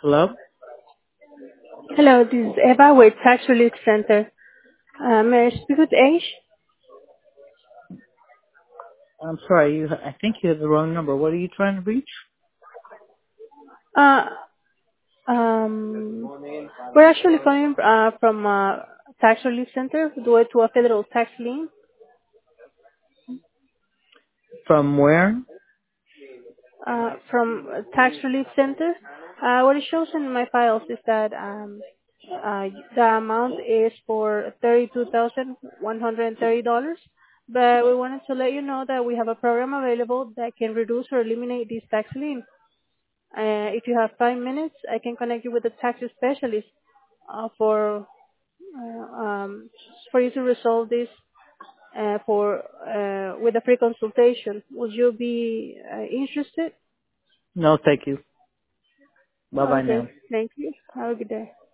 Hello? Hello, this is Eva with Tax Relief Center. May I speak with Ash? I'm sorry, I think you have the wrong number. What are you trying to reach? Uh, we're actually calling from Tax Relief Center due to a federal tax lien. From where? From Tax Relief Center. What it shows in my files is that the amount is for $32,130. But we wanted to let you know that we have a program available that can reduce or eliminate this tax lien. If you have 5 minutes, I can connect you with a tax specialist uh, for uh, um, for you to resolve this with a free consultation. Would you be interested? No, thank you. Bye bye now. Okay, thank you. Have a good day.